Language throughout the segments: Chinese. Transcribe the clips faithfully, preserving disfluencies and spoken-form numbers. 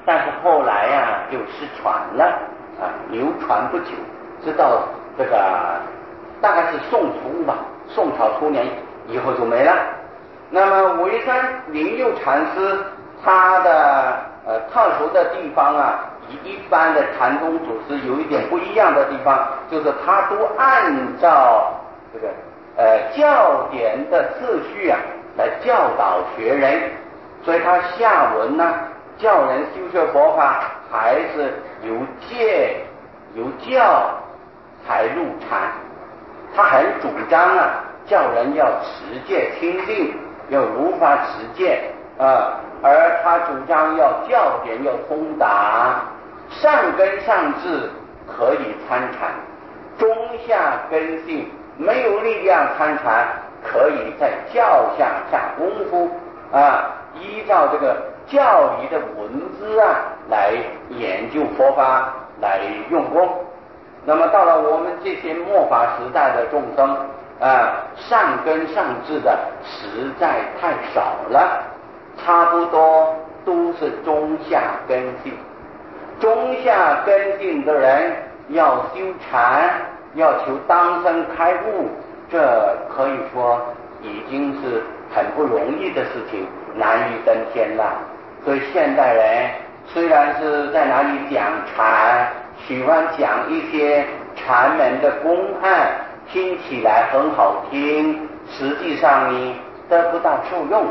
但是后来呀、啊、就失传了啊，流传不久，直到这个大概是宋初吧，宋朝初年以后就没了。那么维山灵佑禅师他的呃特殊的地方啊，与一般的禅宗祖师有一点不一样的地方，就是他都按照这个呃教典的次序啊来教导学人，所以他下文呢教人修学佛法还是由戒由教才入禅，他很主张啊叫人要持戒清净，要如法持戒啊，而他主张要教典要通达，上根上智可以参禅，中下根性没有力量参禅，可以在教下下功夫啊，依照这个教理的文字啊来研究佛法，来用功。那么到了我们这些末法时代的众生啊，上根上智的实在太少了，差不多都是中下根性。中下根性的人要修禅，要求当生开悟，这可以说已经是很不容易的事情，难于登天了。所以现代人虽然是在哪里讲禅，喜欢讲一些禅门的公案，听起来很好听，实际上呢得不到受用。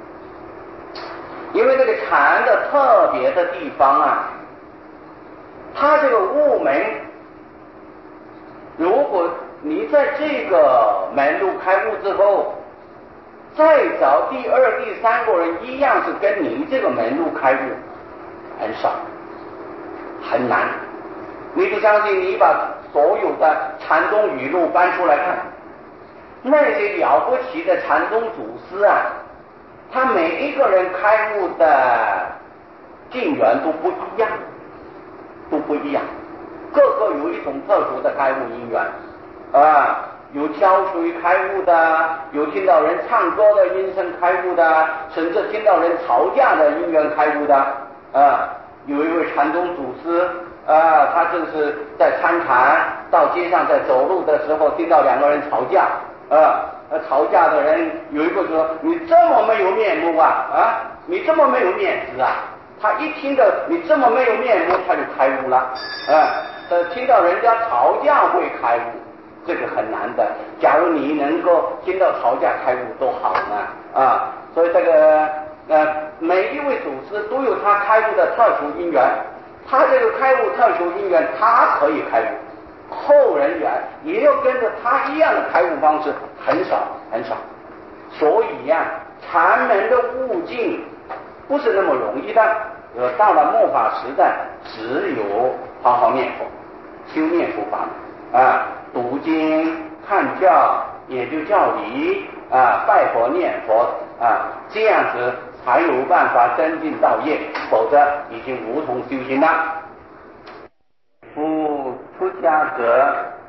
因为这个禅的特别的地方啊，它这个悟门，如果你在这个门路开悟之后，再找第二第三个人一样是跟你这个门路开悟，很少，很难。你不相信，你把所有的禅宗语录搬出来看，那些了不起的禅宗祖师啊，他每一个人开悟的境缘都不一样，都不一样，个个有一种特殊的开悟因缘啊，有挑水开悟的，有听到人唱歌的音声开悟的，甚至听到人吵架的因缘开悟的啊。有一位禅宗祖师啊，他正是在参禅，到街上在走路的时候听到两个人吵架啊，吵架的人有一个说：“你这么没有面目啊啊，你这么没有面子啊！”他一听到你这么没有面目，他就开悟了啊。呃，听到人家吵架会开悟，这个很难的。假如你能够听到吵架开悟多好呢啊！所以这个呃，每一位祖师都有他开悟的特殊因缘，他这个开悟特殊因缘，他可以开悟，后人缘也要跟着他一样的开悟方式，很少很少。所以呀、啊，禅门的悟境不是那么容易的。呃，到了末法时代，只有好好念佛，修念佛法啊，读经看教，也就教理啊，拜佛念佛啊，这样子才有办法增进道业，否则已经无从修行了。夫出家者，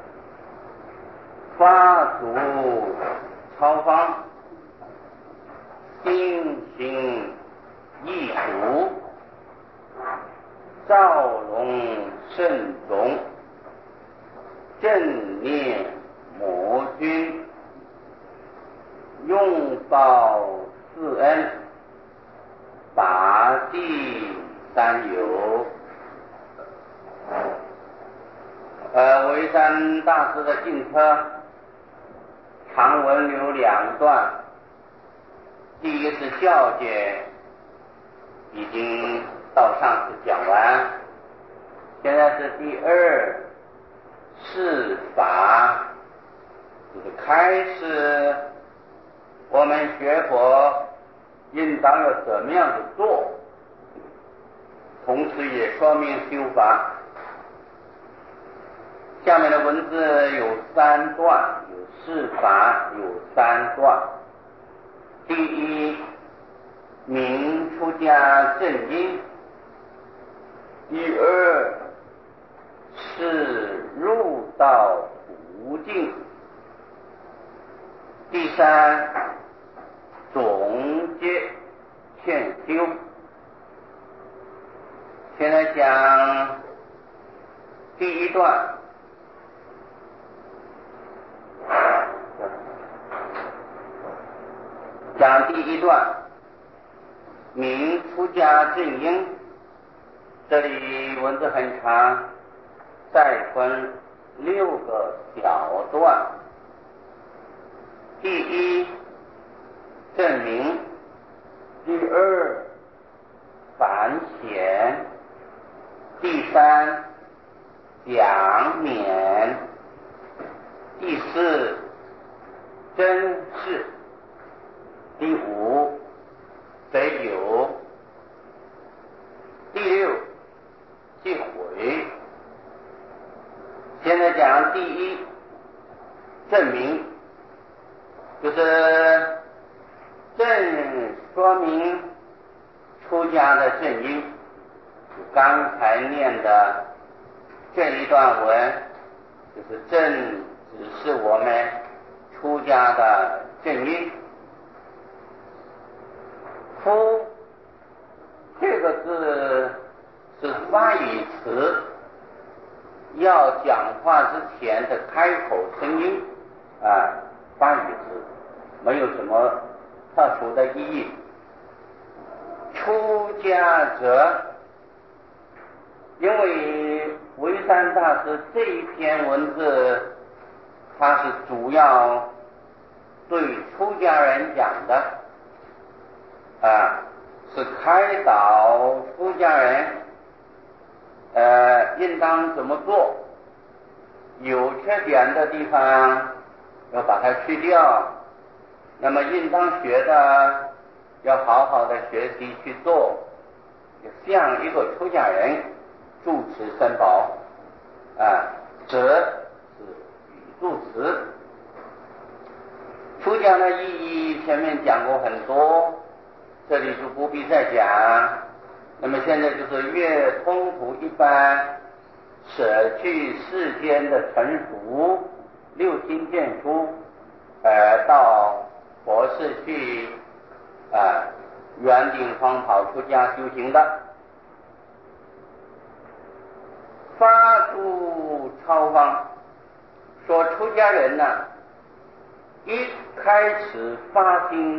发足超方，心行易足，照容慎重，正念魔君，拥抱四恩，法地三有。呃，维山大师的进车长文有两段，第一是教解，已经到上次讲完，现在是第二释法，就是开始我们学佛应当要怎么样子做，同时也说明修法。下面的文字有三段，有释法，有三段。第一，明出家正因；第二是入道途径；第三，总结劝修。 现在讲第一段，讲第一段，明出家正因。这里文字很长，再分六个小段。第一，证明；第二，反显；第三，讲勉；第四，真实；第五，得有；第六，即毁。现在讲第一，证明，就是正说明出家的正因。刚才念的这一段文，就是正指示我们出家的正因。夫这个字是发语词，要讲话之前的开口声音啊，发语词没有什么特殊的意义。出家者，因为维山大师这一篇文字，他是主要对出家人讲的啊，是开导出家人呃应当怎么做，有缺点的地方要把它去掉，那么应当学的要好好的学习去做，像一个出家人住持三宝啊，则是语助词。出家的意义前面讲过很多，这里就不必再讲。那么现在就是越通途一般，舍去世间的尘俗，六亲眷属，呃，到佛寺去啊，圆顶方跑出家修行的。发出超方，说出家人呢，一开始发心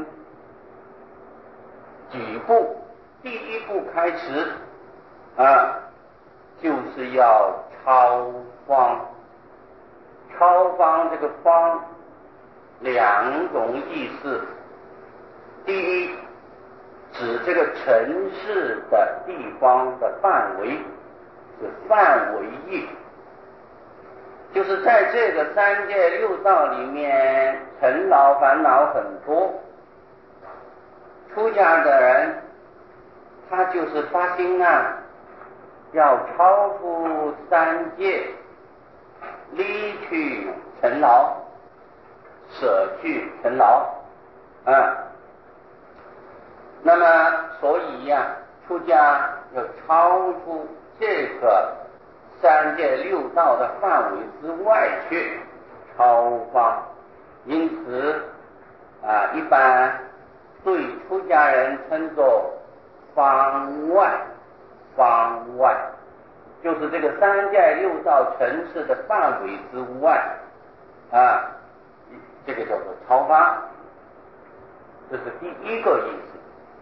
举步，第一步开始啊，就是要超方。超方这个方两种意思，第一指这个城市的地方的范围，是范围意，就是在这个三界六道里面，尘劳烦恼很多，出家的人他就是发心啊，要超出三界，离去尘劳，舍去尘劳啊。那么所以呀、啊，出家要超出这个三界六道的范围之外去，超方。因此啊，一般对出家人称作方外。方外就是这个三界六道城市的范围之外啊，这个叫做超方，这是第一个意思。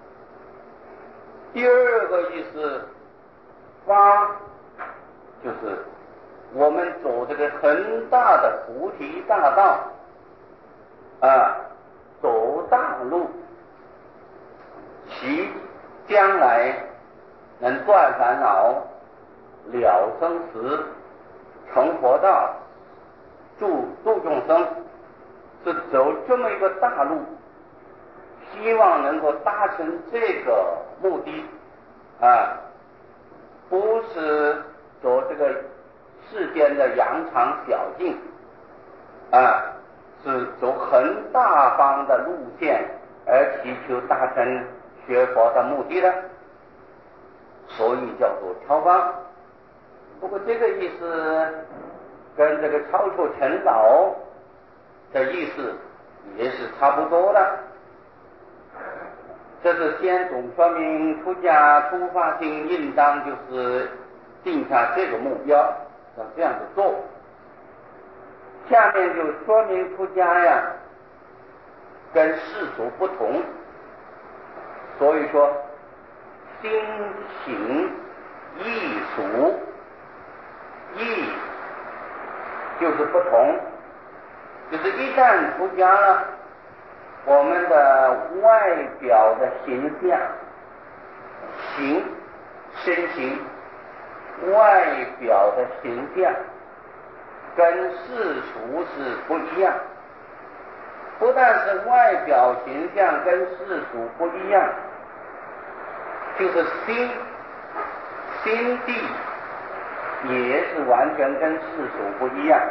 第二个意思，方就是我们走这个很大的菩提大道啊，走大路，其将来能断烦恼，了生死，成佛道，助度众生，是走这么一个大路，希望能够达成这个目的啊，不是走这个世间的羊肠小径啊，是走很大方的路线，而祈求达成学佛的目的的，所以叫做超方。不过这个意思跟这个超出尘劳的意思也是差不多的。 这是先总说明出家出发心应当就是定下这个目标，要这样子做。下面就说明出家呀跟世俗不同，所以说心行异俗，异就是不同，就是一旦出家了，我们的外表的形象、形身形外表的形象跟世俗是不一样，不但是外表形象跟世俗不一样，就是心心地也是完全跟世俗不一样。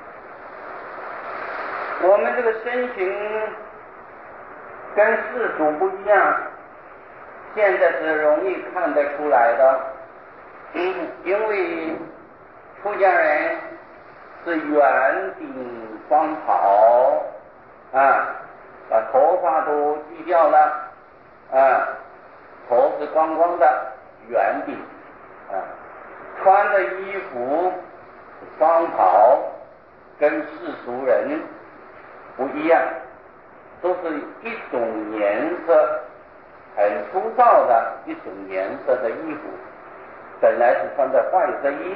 我们这个身形跟世俗不一样，现在是容易看得出来的。嗯，因为出家人是圆顶方袍啊，把头发都剃掉了啊，头是光光的圆顶啊，穿的衣服方袍跟世俗人不一样，都是一种颜色，很粗糙的一种颜色的衣服，本来是穿的坏色衣，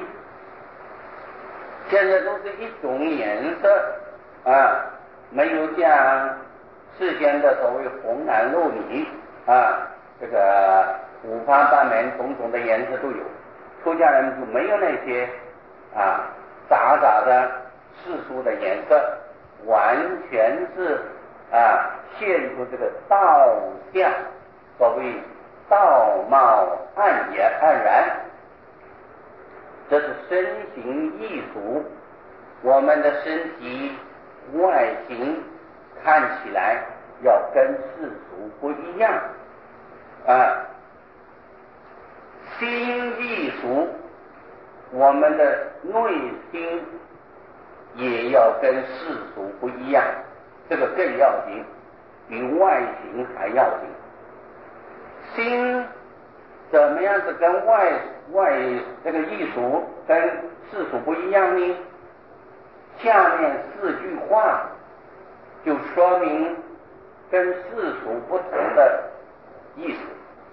现在都是一种颜色啊，没有像世间的所谓红男绿女啊，这个五花八门种种的颜色都有。出家人就没有那些啊杂杂的世俗的颜色，完全是啊现出这个道相，所谓道貌岸然，这是身形异俗，我们的身体外形看起来要跟世俗不一样啊。心异俗，我们的内心也要跟世俗不一样，这个更要紧，比外形还要紧。心怎么样子跟外外这个异俗跟世俗不一样呢？下面四句话就说明跟世俗不同的意思。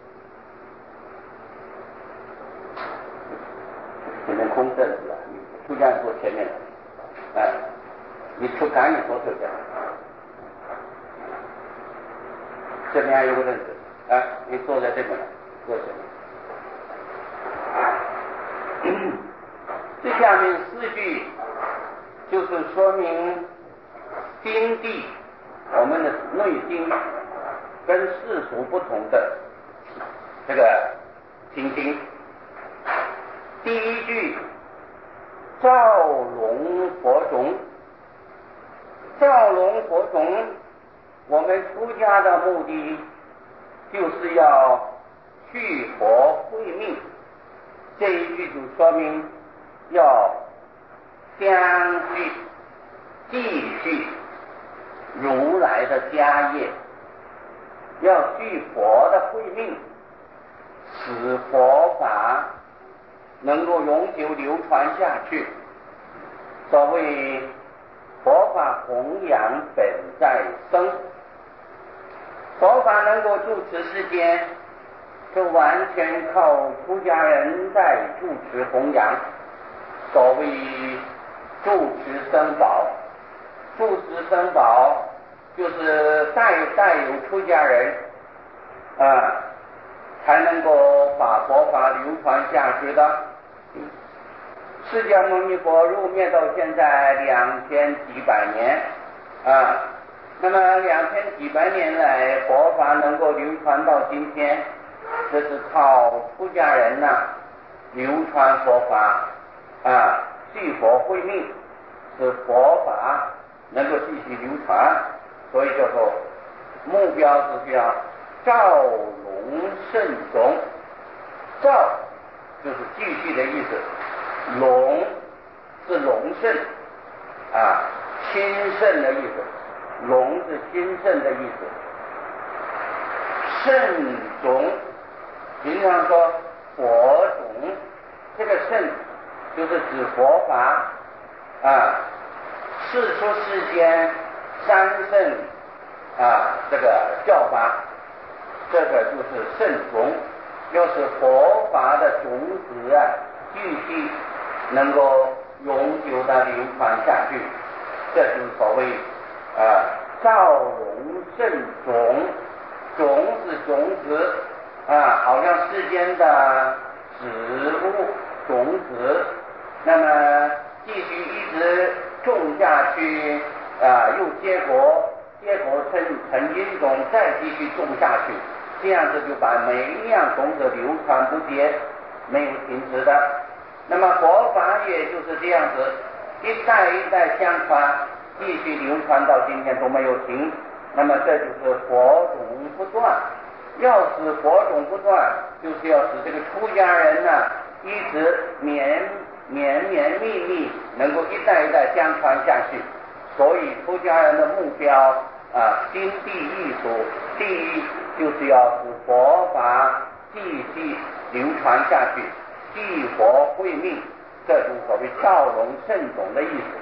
前面空阵子啊，你出家坐前面，哎，你出赶紧坐这边，这边还有个凳子，哎，你坐在这边来，坐这边。这下面四句就是说明心地，我们的内心跟世俗不同的这个情形。第一句照龙佛种，照龙佛种，我们出家的目的就是要续佛慧命，这一句就说明要相续继续如来的家业，要续佛的慧命，使佛法能够永久流传下去。所谓佛法弘扬本在生，佛法能够住持世间，就完全靠出家人在住持弘扬。所谓住持僧宝，住持僧宝就是代代有出家人啊，才能够把佛法流传下去的。释迦牟尼佛入灭到现在两千几百年啊，那么两千几百年来佛法能够流传到今天，这是靠出家人呐、啊、流传佛法啊，续佛慧命，使佛法能够继续流传，所以叫做目标是要照龙盛种。照就是继续的意思，龙是隆盛啊，兴盛的意思，龙是兴盛的意思。 圣种，平常说佛种，这个圣就是指佛法啊，世出世间三圣啊，这个教法，这个就是圣种，要是佛法的种子啊，继续能够永久的流传下去，这就是所谓啊造容圣种。种是种子啊，好像世间的植物种子，那么继续一直种下去啊，又结果，结果成成因种，再继续种下去，这样子就把每一样种子流传不绝，没有停止的。那么佛法也就是这样子，一代一代相传，继续流传到今天都没有停。那么这就是佛种不断，要使佛种不断，就是要使这个出家人呢、啊、一直绵绵绵密密能够一代一代相传下去。所以出家人的目标啊，心地艺术，第一就是要使佛法继续流传下去，继佛慧命，这就是所谓造容圣种的意思。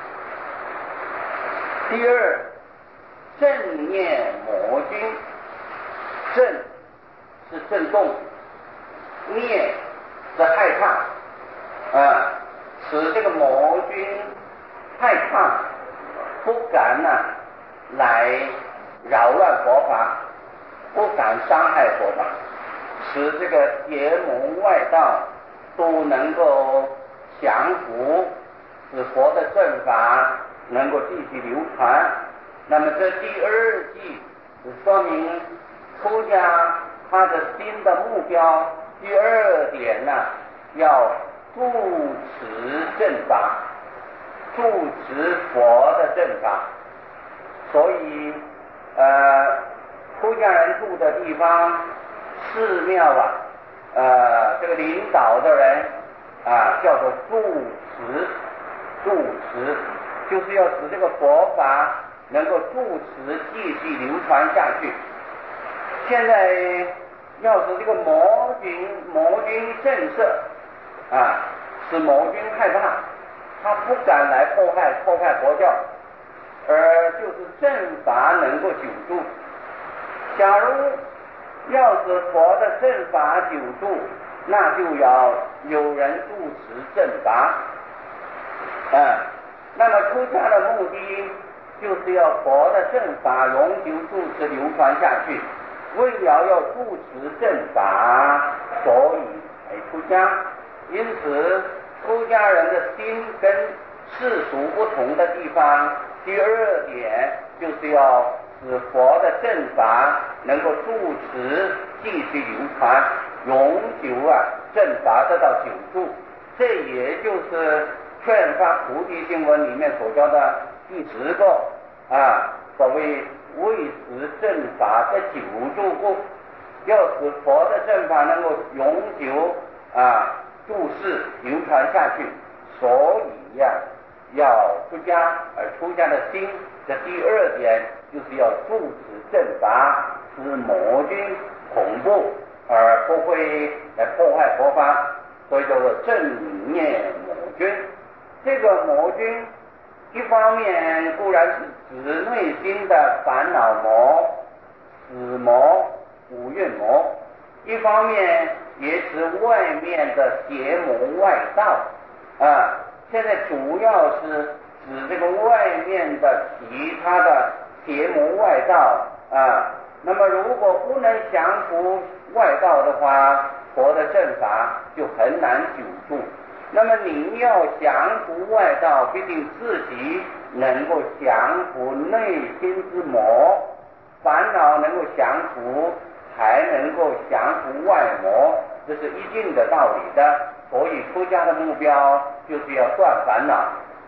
第二，正念魔君，震是震动，念是害怕啊，使这个魔君害怕，不敢呢、啊、来扰乱佛法，不敢伤害佛法，使这个邪魔外道都能够降服，使佛的正法能够继续流传。那么这第二句说明出家他的新的目标，第二点呢、啊，要住持正法，住持佛的正法。所以呃出家人住的地方，寺庙啊，呃这个领导的人啊叫做住持，住持就是要使这个佛法能够住持继续流传下去。现在要是这个魔君魔君震慑啊，使魔君害怕，他不敢来破坏破坏佛教，而就是正法能够久住。假如要是佛的正法久住，那就要有人住持正法啊。那么出家的目的就是要佛的正法永久住持流传下去，为了要住持正法，所以才出家。因此出家人的心跟世俗不同的地方，第二点就是要使佛的正法能够住持继续流传，永久啊正法得到久住。这也就是劝发菩提心文里面所教的第十个啊，所谓为使正法的久住故，要使佛的正法能够永久啊注释流传下去，所以呀、啊、要出家。而出家的心的第二点就是要住持正法，使魔君恐怖而不会来破坏佛法，所以叫做正念魔君。这个魔君一方面固然是指内心的烦恼魔、死魔、五蕴魔，一方面也指外面的邪魔外道啊。现在主要是指这个外面的其他的邪魔外道啊。那么如果不能降服外道的话，佛的正法就很难久住。那么你要降服外道，必定自己能够降服内心之魔，烦恼能够降服，还能够降服外魔，这是一定的道理的。所以出家的目标就是要断烦恼。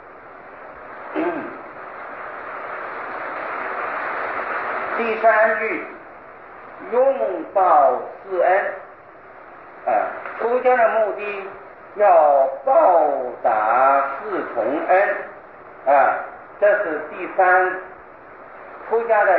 第三句，拥抱施恩啊，出家的目的要报答四重恩啊，这是第三。出家的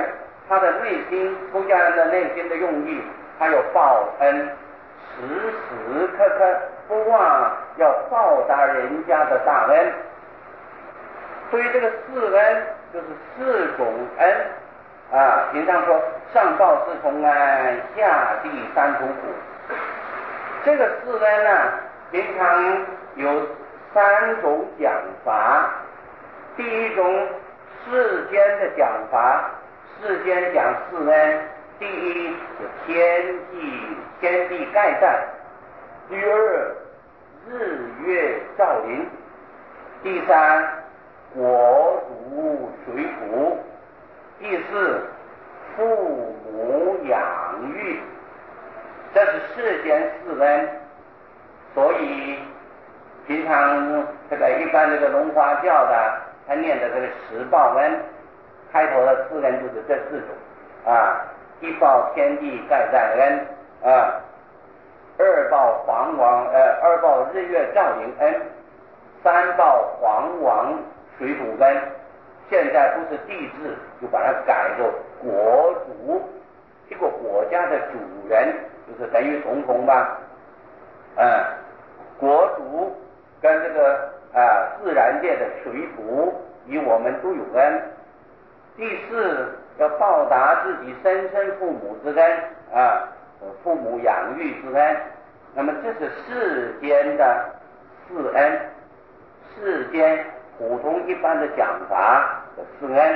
他的内心，出家人的内心的用意，他有报恩，时时刻刻不忘要报答人家的大恩。所以这个四恩就是四种恩啊，平常说上报四重恩，下济三途苦。这个四恩呢，平常有三种讲法。第一种世间的讲法，世间讲四恩，第一是天地天地盖赞，第二日月照临，第三国土水土，第四父母养育。这是世间四恩。所以平常这个一般这个龙华教的他念的这个十报恩，开头的四恩就是这四种啊：一报天地盖赞恩啊，二报皇王呃二报日月照临恩，三报皇王水土恩。现在不是帝制，就把它改作国主，一个国家的主人就是等于总统吧。嗯，国主跟这个啊自然界的水土与我们都有恩。第四，要报答自己生身父母之恩啊，父母养育之恩。那么这是世间的四恩，世间普通一般的讲法的四恩。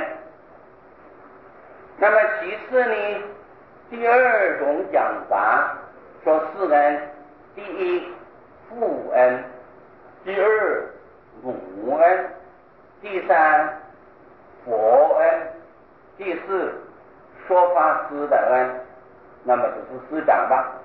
那么其次呢，第二种讲法说四恩，第一父恩，第二母恩，第三佛恩，第四说法师的恩，那么就是师长吧。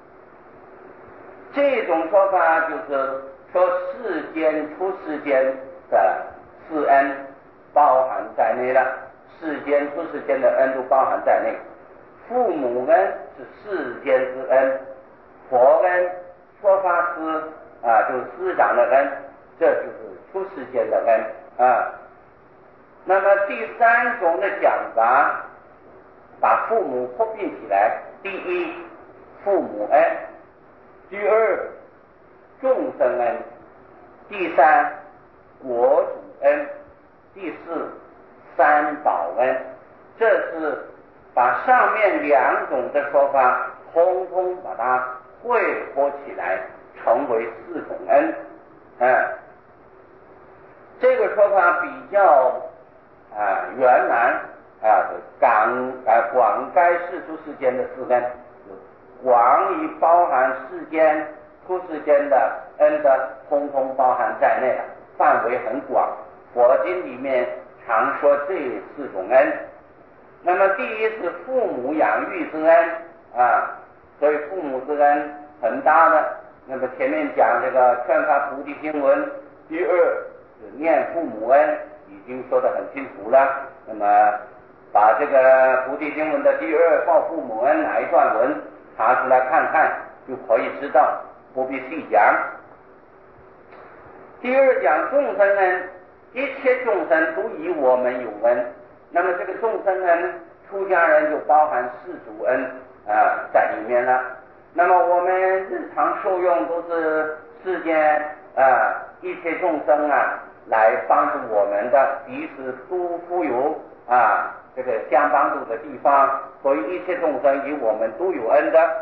这种说法就是说世间出世间的四恩包含在内了，世间出世间的恩都包含在内。父母恩是世间之恩，佛恩说法师啊，就是师长的恩，这就是出世间的恩啊。那么第三种的讲法，把父母合并起来，第一父母恩，第二众生恩，第三国主恩，第四三宝恩。这是把上面两种的说法通通把它汇合起来，成为四种恩。嗯，这个说法比较啊圆满啊，广啊广该世出世间的四恩，广于包含世间出世间的恩的，通通包含在内了，范围很广。佛经里面常说这四种恩。那么第一是父母养育之恩啊，所以父母之恩很大的。那么前面讲这个劝发菩提心文，第二是念父母恩，已经说得很清楚了。那么把这个菩提心文的第二报父母恩哪一段文查出来看看，就可以知道，不必细讲。第二讲众生恩，一切众生都与我们有恩。那么这个众生恩，出家人就包含世俗恩啊在里面了。那么我们日常受用都是世间啊一切众生啊来帮助我们的，彼此都富有啊这个相帮助的地方，所以一切众生与我们都有恩的。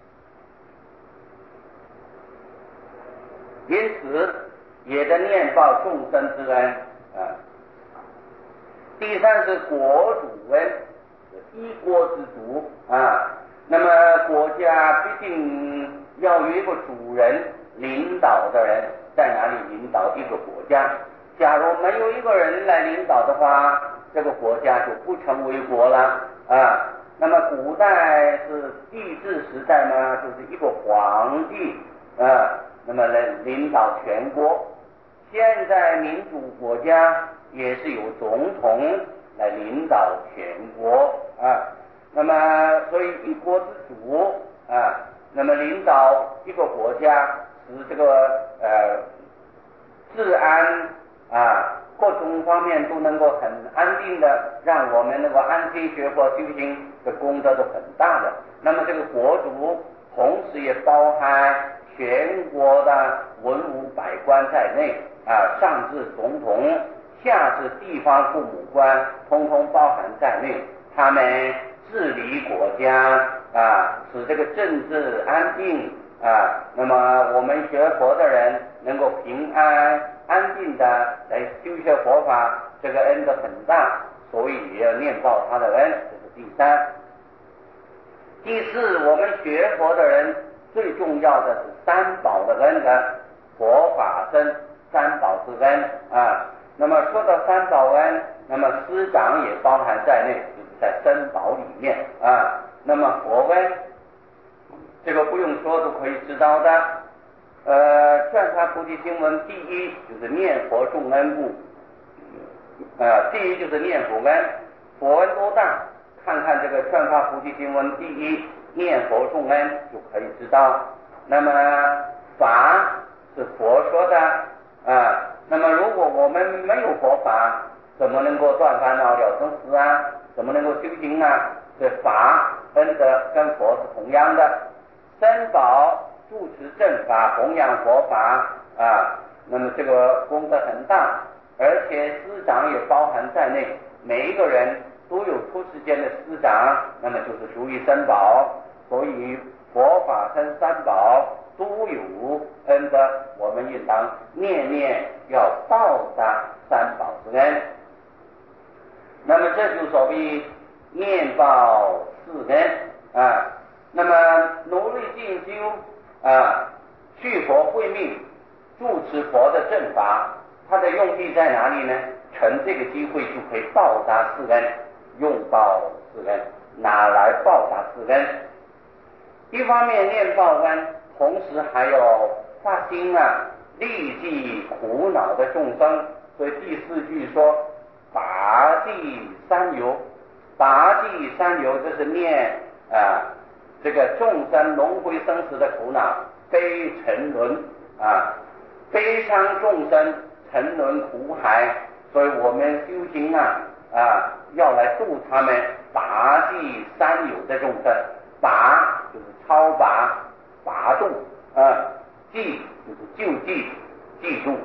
因此也得念报众生之恩啊。第三是国主恩，一国之主啊。那么国家必定要有一个主人，领导的人在哪里领导一个国家。假如没有一个人来领导的话，这个国家就不成为国了啊。那么古代是帝制时代呢，就是一个皇帝啊，那么来领导全国。现在民主国家也是由总统来领导全国啊。那么所以一国之主啊，那么领导一个国家，使这个呃治安啊各种方面都能够很安定的，让我们能够安心学佛修行的功德都很大的。那么这个国主同时也包含全国的文武百官在内啊，上至总统，下至地方父母官，通通包含在内。他们治理国家啊，使这个政治安定啊，那么我们学佛的人能够平安安定的来修学佛法，这个恩德很大，所以也要念报他的恩，这是第三。第四，我们学佛的人最重要的是三宝的恩德，佛法僧三宝之恩啊。那么说到三宝恩，那么师长也包含在内，就是在三宝里面啊。那么佛恩，这个不用说都可以知道的。呃，劝发菩提心文第一就是念佛重恩故，呃，第一就是念佛恩，佛恩多大？看看这个劝发菩提心文第一念佛重恩就可以知道。那么法是佛说的啊，那么如果我们没有佛法，怎么能够断烦恼了生死啊？怎么能够修行啊？这法恩德跟佛是同样的。三宝住持正法，弘扬佛法啊，那么这个功德很大，而且师长也包含在内，每一个人都有出世间的师长，那么就是属于三宝，所以佛法跟三宝都有恩德，我们应当念念要报答三宝之恩。那么这就所谓念报四恩啊。那么努力进修啊，续佛慧命，住持佛的正法，它的用意在哪里呢？趁这个机会就可以报答四恩，用报四恩，拿来报答四恩。一方面念报恩，同时还要发心啊，利济苦恼的众生。所以第四句说拔济三有，拔济三有就是念啊这个众生轮回生死的苦恼，悲沉沦啊，悲伤众生沉沦苦海，所以我们修行啊啊要来度他们，拔济三有的众生，拔就是超拔拔度啊，济就是救济记住，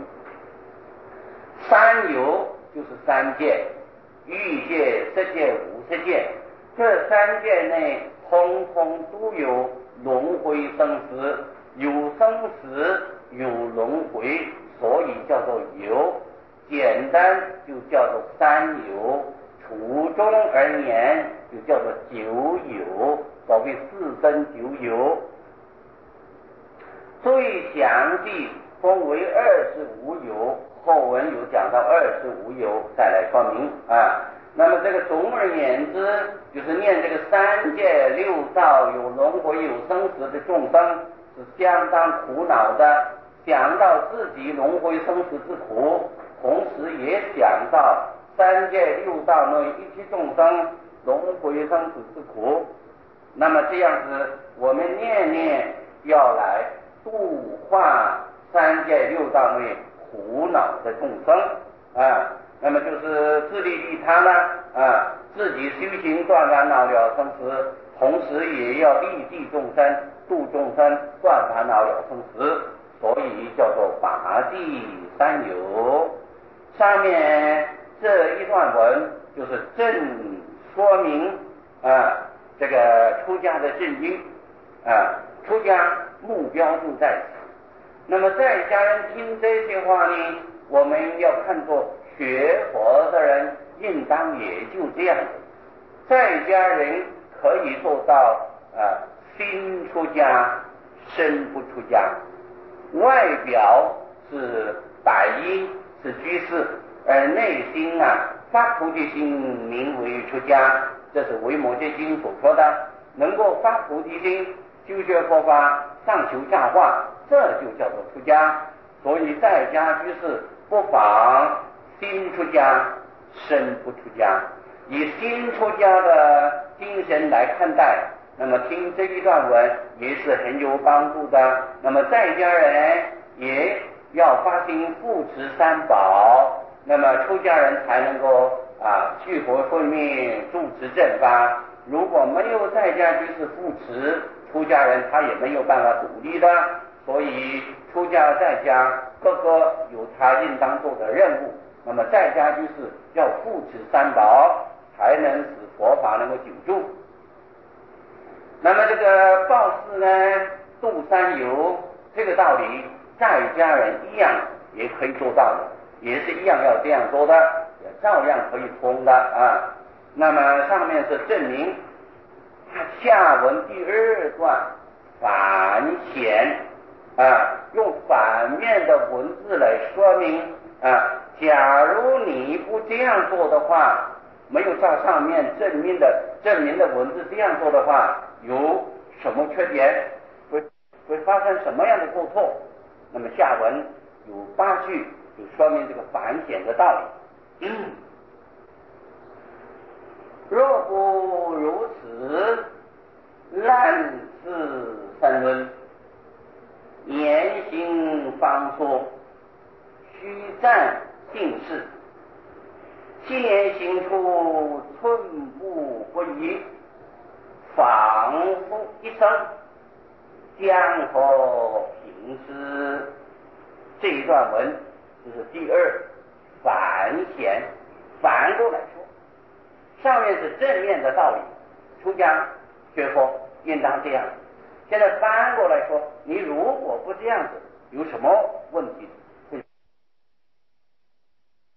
三有就是三界，欲界、色界、无色界，这三界内通通都有轮回生死，有生死有轮回，所以叫做有，简单就叫做三有，初中而言就叫做九有，所谓四分九有。最详细分为二十五有，后文有讲到二十五有，再来说明啊。那么这个总而言之，就是念这个三界六道有轮回有生死的众生是相当苦恼的，想到自己轮回生死之苦，同时也想到三界六道内一切众生轮回生死之苦。那么这样子，我们念念要来度化三界六道内苦恼的众生啊。那么就是自利利他呢啊，自己修行断烦恼了生死，同时也要利济众生，度众生，断烦恼了生死，所以叫做拔济三有。上面这一段文就是正说明啊这个出家的正因啊，出家目标就在此。那么在家人听这些话呢，我们要看作学佛的人应当也就这样子，在家人可以做到啊，心出家身不出家，外表是百依是居士，而内心啊发菩提心名为出家，这是维摩诘经所说的，能够发菩提心修学佛法上求下化，这就叫做出家。所以在家居士不妨心出家身不出家，以心出家的精神来看待，那么听这一段文也是很有帮助的。那么在家人也要发心护持三宝， 那么出家人才能够啊聚会会面，主持正法。如果没有在家居士扶持，出家人他也没有办法独立的。所以出家在家各个有他应当做的任务。那么在家居士要扶持三宝，才能使佛法能够久住。那么这个报事呢，度三有这个道理，在家人一样也可以做到的，也是一样要这样做的，也照样可以通的啊。那么上面是证明，下文第二段反显啊，用反面的文字来说明啊。假如你不这样做的话，没有照上面证明的证明的文字这样做的话，有什么缺点？会会发生什么样的过错？那么下文有八句就说明这个反显的道理。嗯、若不如此，滥自三论，言行方说，虚占定事，其言行处寸步不移，仿佛一生，将可平时。这一段文就是第二反显，反过来说，上面是正面的道理，出家学佛应当这样。现在翻过来说，你如果不这样子，有什么问题？